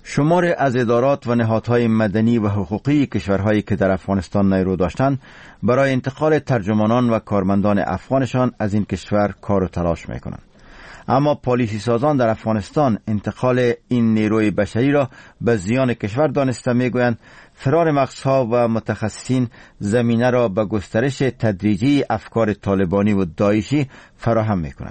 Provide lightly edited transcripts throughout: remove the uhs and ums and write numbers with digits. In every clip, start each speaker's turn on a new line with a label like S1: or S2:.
S1: شمار از ادارات و نهادهای مدنی و حقوقی کشورهایی که در افغانستان نیرو داشتند برای انتقال ترجمانان و کارمندان افغانشان از این کشور کار و تلاش میکنند. اما پالیسی سازان در افغانستان انتقال این نیروی بشری را به زیان کشور دانسته میگویند فرار مغزها و متخصصین زمینه را به گسترش تدریجی افکار طالبانی و داعشی فراهم میکند.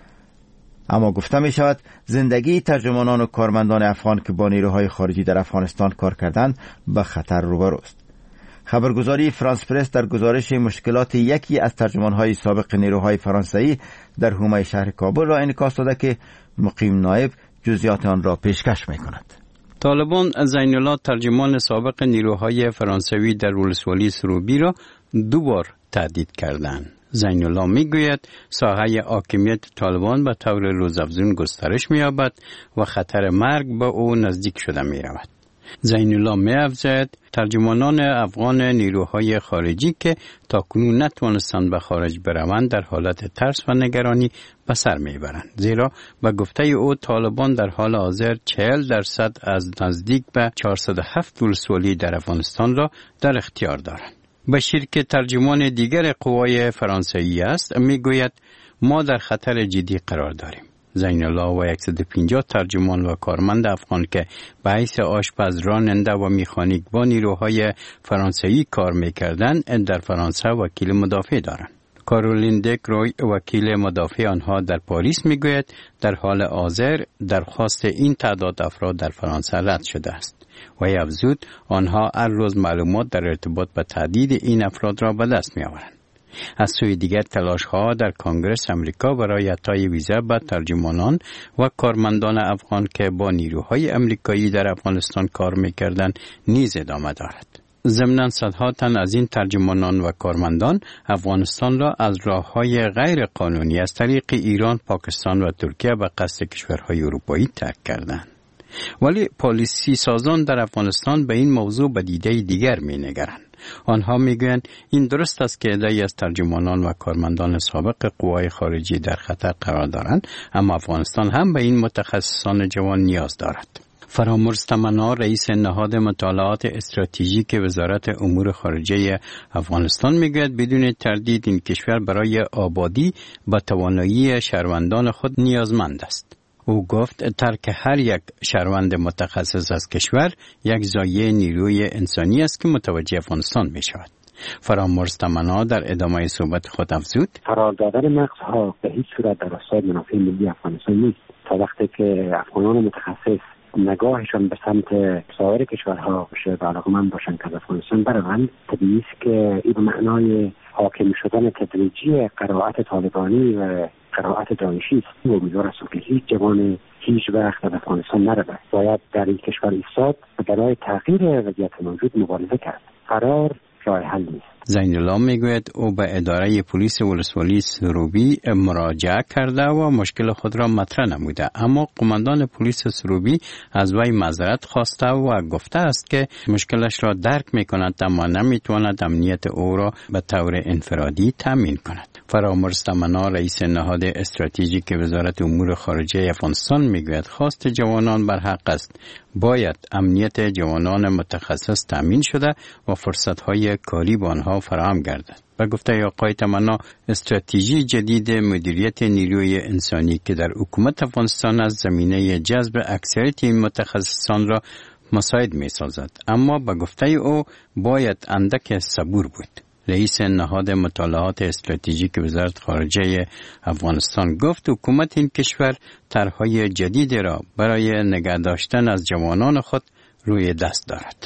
S1: اما گفته می شود زندگی ترجمانان و کارمندان افغان که با نیروهای خارجی در افغانستان کار کردند به خطر روبروست. خبرگزاری فرانس پرس در گزارش مشکلات یکی از ترجمانهای سابق نیروهای فرانسوی در حومه شهر کابل را انعکاس داده که مقیم نایب جزئیات آن را پیشکش می کند.
S2: طالبان زین الله ترجمان سابق نیروهای فرانسوی در ولسوالی سروبی را دوبار تهدید کردند. زین الله میگوید ساحه حاکمیت طالبان به طور روزافزون گسترش می‌یابد و خطر مرگ به او نزدیک شده می‌رود. زین الله می‌افزاید ترجمانان افغان نیروهای خارجی که تاکنون نتوانستند به خارج بروند در حالت ترس و نگرانی به سر میبرند، زیرا به گفته او طالبان در حال حاضر 40% از نزدیک به 407 ولسوالی در افغانستان را در اختیار دارند. بشیر که ترجمان دیگر قوای فرانسوی است میگوید ما در خطر جدی قرار داریم. زین الله و 150 ترجمان و کارمند افغان که به حیث آشپز، راننده و مکانیک با نیروهای فرانسوی کار میکردند در فرانسه وکیل مدافع دارند. کارولین دک روی وکیل مدافع آنها در پاریس میگوید در حال حاضر درخواست این تعداد افراد در فرانسه رد شده است. و افزود آنها هر روز معلومات در ارتباط به تهدید این افراد را به دست می آورند. از سوی دیگر تلاش‌ها در کنگره آمریکا برای اعطای ویزا به ترجمانان و کارمندان افغان که با نیروهای آمریکایی در افغانستان کار می‌کردند نیز ادامه دارد. ضمناً صدها تن از این ترجمانان و کارمندان افغانستان را از راه‌های غیر قانونی از طریق ایران، پاکستان و ترکیه به قصد کشورهای اروپایی ترک کردند. ولی پالیسی سازان در افغانستان به این موضوع به دیده دیگر می نگرند. آنها می گویند این درست است که عده‌ای از ترجمانان و کارمندان سابق قوای خارجی در خطر قرار دارند، اما افغانستان هم به این متخصصان جوان نیاز دارد. فرامرز تمنا رئیس نهاد مطالعات استراتژیک وزارت امور خارجه افغانستان میگوید بدون تردید این کشور برای آبادی به توانایی شهروندان خود نیازمند است. او گفت ترک هر یک شهروند متخصص از کشور یک ضایعه نیروی انسانی است که متوجه افغانستان می شود. فرامرز تمنا در ادامه صحبت خود افزود
S3: قرار دادن مغزها به هیچ صورت در راستای منافع ملی افغانستان نیست. تا وقتی که افغانان متخصص نگاهشان به سمت سایر کشورها بشه و علاقمند باشن که از افغانستان بروند، طبیعی است که این به معنای حاکم شدن تدریجی قرائت طالبانی و قرائت داعشی است. امیدوار است که هیچ جوان هیچ وقت از افغانستان نرود. باید در این کشور ایستاد و برای تغییر وضعیت موجود مبارزه کرد. فرار راه حل نیست.
S2: زین الله میگوید او به اداره پلیس ولسوالی سروبی مراجعه کرده و مشکل خود را مطرح نموده، اما قماندان پلیس سروبی از وی معذرت خواسته و گفته است که مشکلش را درک میکند اما نمیتواند امنیت او را به طور انفرادی تامین کند. فرامرز تمنا رئیس نهاد استراتژیک وزارت امور خارجه افغانستان میگوید خواست جوانان بر حق است. باید امنیت جوانان متخصص تامین شده و فرصت‌های کاری به آنها فراهم گردد. و گفته آقای تمنا استراتژی جدید مدیریت نیروی انسانی که در حکومت افغانستان از زمینه جذب اکثریت این متخصصان را مساعد می سازد، اما به گفته او باید اندک صبور بود. رئیس نهاد مطالعات استراتژیک وزارت خارجه افغانستان گفت حکومت این کشور طرح‌های جدید را برای نگه داشتن از جوانان خود روی دست دارد.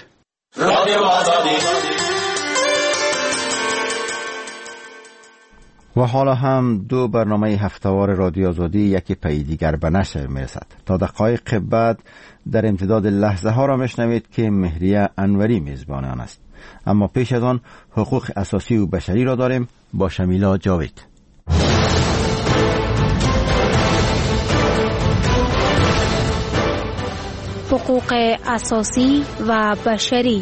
S1: و حالا هم دو برنامه هفتهوار رادیو آزادی یکی پی دیگر به نشر میرسد. تا دقایق بعد در امتداد لحظه ها را میشنوید که مهریه انوری میزبان آن است. اما پیش از آن حقوق اساسی و بشری را داریم با شمیلا جاوید.
S4: حقوق اساسی و بشری.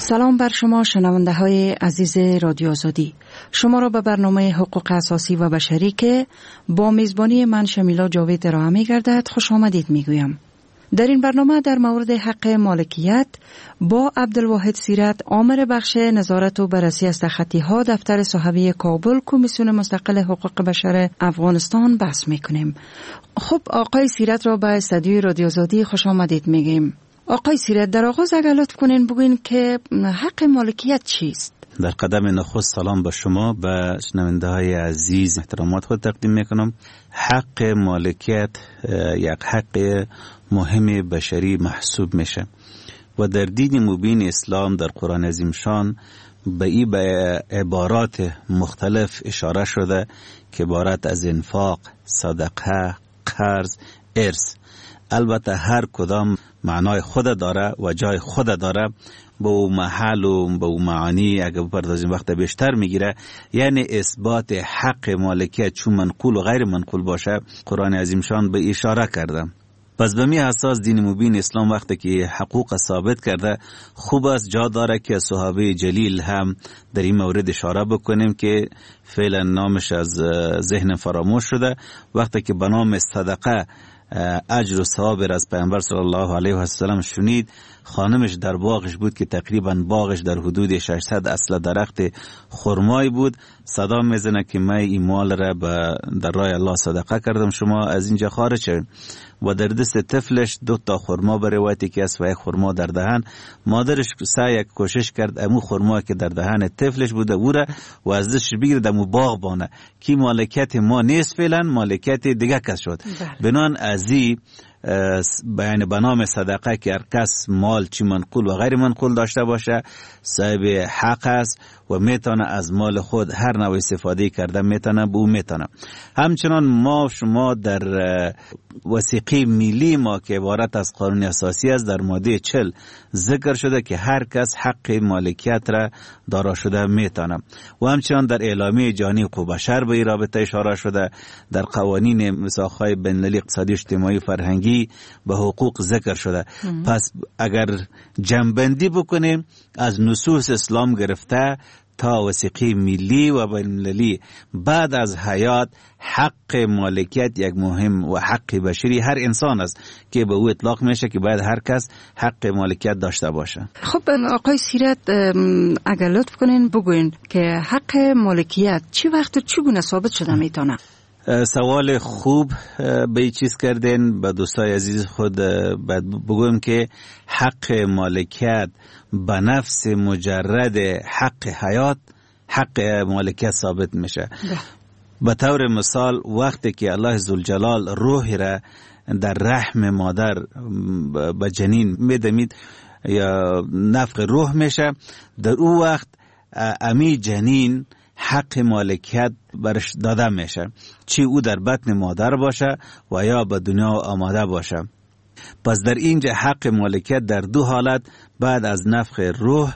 S5: سلام بر شما شنونده های عزیز رادیو آزادی. شما را به برنامه حقوق اساسی و بشری که با میزبانی من شمیلا جاوید ارائه می گردد خوش آمدید می گویم. در این برنامه در مورد حق مالکیت با عبدالواحد سیرت آمر بخش نظارت و بررسی استخطی ها دفتر صحوی کابل کمیسیون مستقل حقوق بشر افغانستان بحث می کنیم. خب آقای سیرت را به استودیوی رادیو آزادی خوش آمدید می گویم. آقای سیرت در آغاز اگر لطف کنین بگوین که حق مالکیت چیست؟
S6: در قدم نخست سلام به شما به شنونده های عزیز احترامات خود تقدیم میکنم. حق مالکیت یک حق مهم بشری محسوب میشه و در دین مبین اسلام در قرآن عظیم شان به این به عبارات مختلف اشاره شده که عبارت از انفاق، صدقه، قرض، ارث. البته هر کدام معنای خود داره و جای خود داره، با او محل و با او معانی اگه بپردازیم وقت بیشتر میگیره. یعنی اثبات حق مالکیت چون منقول و غیر منقول باشه قرآن عظیم شان به اشاره کرده. پس به می اساس دین مبین اسلام وقتی که حقوق ثابت کرده خوب است جا داره که صحابه جلیل هم در این مورد اشاره بکنیم که فعلا نامش از ذهن فراموش شده. وقتی که به نام صدقه اجر و ثواب از پیامبر صلی الله علیه و سلم شنید، خانمش در باغش بود که تقریبا باغش در حدود 600 اصل درخت خرمای بود. صدا میزنه که من این مال را در راه الله صدقه کردم، شما از اینجا خارج شوید. و در دست طفلش 2 تا خرما به روایتی که است و 1 خرما در دهن. مادرش سعی کوشش کرد امو خرما که در دهن طفلش بوده او را و از دستش بگیرد امو باغ بانه که مالکیت ما نیست، فعلا مالکیت دیگه کس شد. بنان ازی بیان به نام صدقه که هر کس مال چی منقول و غیر منقول داشته باشه صاحب حق است و میتونه از مال خود هر نوع استفاده کرده میتونه به او میتونه. همچنان ما شما در وثیقه ملی ما که عبارت از قانون اساسی است در ماده 40 ذکر شده که هر کس حق مالکیت را دارا شده میتونه و همچنان در اعلامیه جهانی حقوق بشر به این رابطه اشاره شده. در قوانین میثاق‌های بین‌المللی اقتصادی اجتماعی فرهنگی به حقوق ذکر شده. پس اگر جمع‌بندی بکنیم از نصوص اسلام گرفته تا وثیقه ملی و بین‌المللی بعد از حیات حق مالکیت یک مهم و حق بشری هر انسان است که به او اطلاق میشه که باید هر کس حق مالکیت داشته باشه.
S5: خب آقای سیرت اگر لطف کنین بگوین که حق مالکیت چی وقت چگونه ثابت شده میتونه؟
S6: سوال خوب به این چیز کردین. به دوستای عزیز خود بگویم که حق مالکیت به نفس مجرد حق حیات حق مالکیت ثابت میشه. به طور مثال وقتی که الله ذوالجلال روح را در رحم مادر به جنین میدمید یا نفخ روح میشه، در او وقت امی جنین حق مالکیت برش داده میشه، چی او در بطن مادر باشه و یا به دنیا آماده باشه. پس در اینجا حق مالکیت در 2 حالت بعد از نفخ روح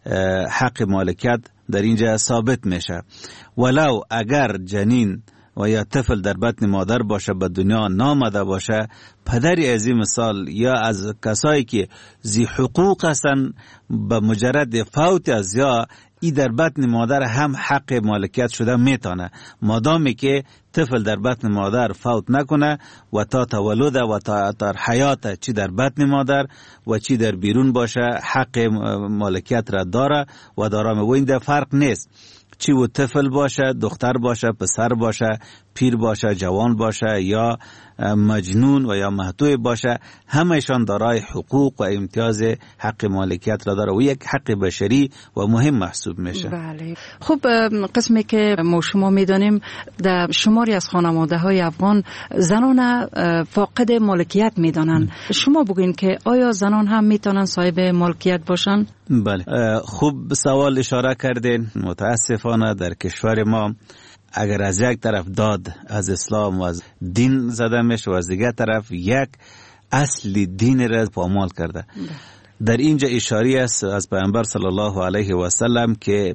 S6: حق مالکیت در اینجا ثابت میشه. ولو اگر جنین و یا طفل در بطن مادر باشه به دنیا نامده باشه، پدری از این مثال یا از کسایی که ذی حقوق هستن به مجرد فوت از یا ای در بطن مادر هم حق مالکیت شده میتونه، مادامی که طفل در بطن مادر فوت نکنه و تا تولد و تا حیات چی در بطن مادر و چی در بیرون باشه حق مالکیت را داره و دارم. و این در فرق نیست چی و طفل باشه، دختر باشه، پسر باشه، پیر باشه، جوان باشه یا مجنون و یا محتوی باشه، همهشان دارای حقوق و امتیاز حق مالکیت را داره و یک حق بشری و مهم محسوب میشه.
S5: بله. خب قسمی که ما شما میدانیم در شماری از خانواده های افغان زنان فاقد مالکیت میدانن. شما بگوین که آیا زنان هم میتونن صاحب مالکیت باشن؟
S6: بله، خوب سوال اشاره کردین. متاسفانه در کشور ما اگر از یک طرف داد از اسلام و از دین زده میشه و از دیگر طرف یک اصل دین را پامال کرده. در اینجا اشاره است از پیامبر صلی الله علیه و سلم که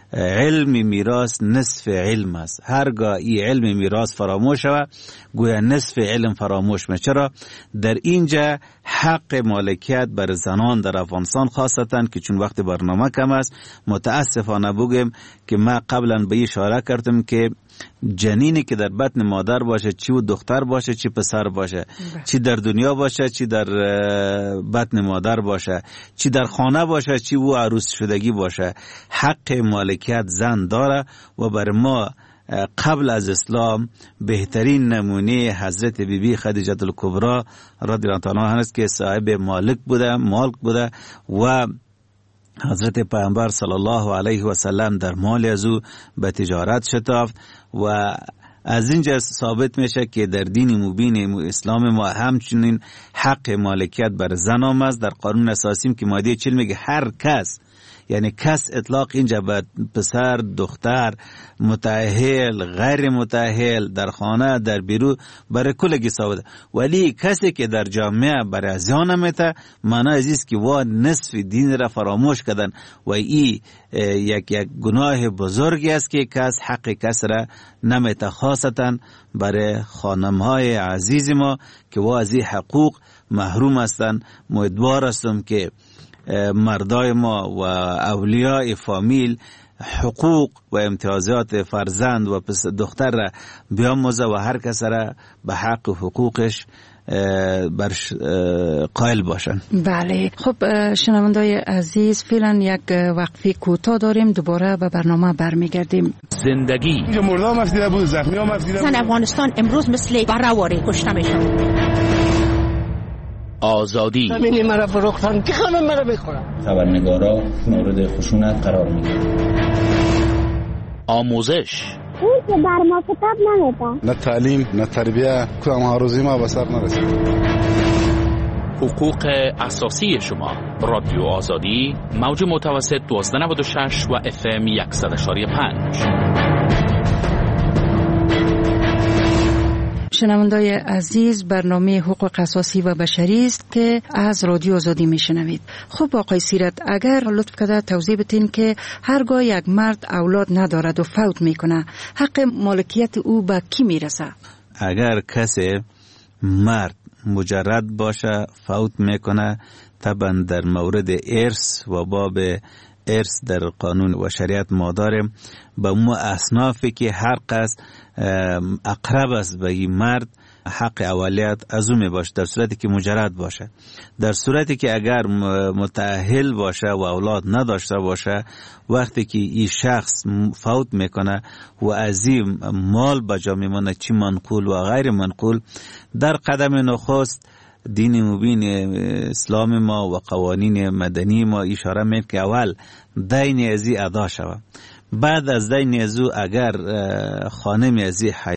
S6: علم میراث نصف علم است. هرگاه این علم میراث فراموش شود گویا نصف علم فراموش میشه. چرا؟ در اینجا حق مالکیت بر زنان در افغانستان خاصتا که چون وقت برنامه کم است متاسفانه بگم که ما قبلا به اشاره کردم که جنینی که در بطن مادر باشه، چی و دختر باشه چی پسر باشه، چی در دنیا باشه چی در بطن مادر باشه، چی در خانه باشه چی و عروس شدگی باشه، حق مالکیت زن داره. و بر ما قبل از اسلام بهترین نمونه حضرت بیبی خدیجه الکبری رضی الله عنها است که صاحب مالک بوده و حضرت پیامبر صلی الله علیه و سلم در مال از او به تجارت شتافت. و از اینجا ثابت میشه که در دین مبین اسلام ما همچنین حق مالکیت بر زن است. در قانون اساسی که ماده 40 میگه هر کس، یعنی کس اطلاق اینجا به پسر، دختر، متأهل، غیر متأهل، در خانه، در بیرون، برای کلگی ثابته. ولی کسی که در جامعه برای زیان میته معنی ازیست که وا نصف دین را فراموش کردن و این یک گناه بزرگی است که کس حق کس را نمیته، خاصتا برای خانمهای عزیز ما که وا از این حقوق محروم هستند. امیدوار هستم که مردای ما و اولیاء فامیل حقوق و امتیازات فرزند و دختر را بیاموزه و هر کس را به حق و حقوقش قائل باشن.
S5: بله، خب شنوندای عزیز فعلا یک وقفه کوتاه داریم، دوباره به برنامه برمیگردیم.
S7: زندگی
S8: مردا مفیده بود، زخمی ها مفیده بود.
S9: افغانستان امروز مثل براواره کشته میشن.
S7: آزادی
S10: همینی مرا فروختن که همه مرا بخورن.
S11: خبرنگارا مورد خشونت قرار میگیرن.
S7: آموزش
S12: اون که بر ما کتاب نمیده،
S8: نه تعلیم نه تربیه، کدام هاروزی ما به سر نرسید.
S7: حقوق اساسی شما. رادیو آزادی، موج متوسط 1296 و FM 100.5.
S5: شنوندای عزیز، برنامه حقوق اساسی و بشری است که از رادیو آزادی میشنوید. خب آقای سیرت، اگر لطف کرده توضیح بدین که هرگاه یک مرد اولاد ندارد و فوت میکنه حق مالکیت او به کی میرسه؟
S6: اگر کسی مرد مجرد باشه فوت میکنه، طبعا در مورد ارث و باب ارث در قانون و شریعت ما داریم به ما اصنافی که هر قصد اقرب است به این مرد حق اولیت از او می باشه در صورتی که مجرد باشه. در صورتی که اگر متأهل باشه و اولاد نداشته باشه، وقتی که این شخص فوت میکنه و از این مال به جا میمونه، چی منقول و غیر منقول، در قدم نخست دین مبین اسلام ما و قوانین مدنی ما اشاره میکنه که اول دین ازی ادا شود. بعد از دین ازو اگر خانم ازی